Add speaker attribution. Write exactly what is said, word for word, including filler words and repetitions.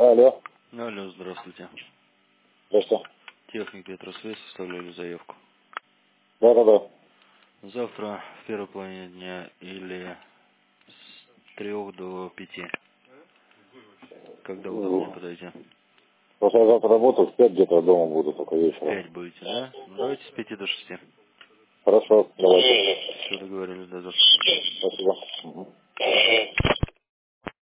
Speaker 1: Да, алло.
Speaker 2: Алло, здравствуйте.
Speaker 1: Здравствуйте.
Speaker 2: Техник Петросвязь, составляли заявку.
Speaker 1: Да, да, да.
Speaker 2: Завтра в первой половине дня или с трех до пяти. Когда удобнее подойти?
Speaker 1: Просто я завтра работаю, в пять где-то дома буду, только
Speaker 2: В
Speaker 1: вечером.
Speaker 2: пять будете, да? Ну, давайте с пяти до шести.
Speaker 1: Хорошо, давайте.
Speaker 2: Все, договорились, до завтра.
Speaker 1: Спасибо. Угу.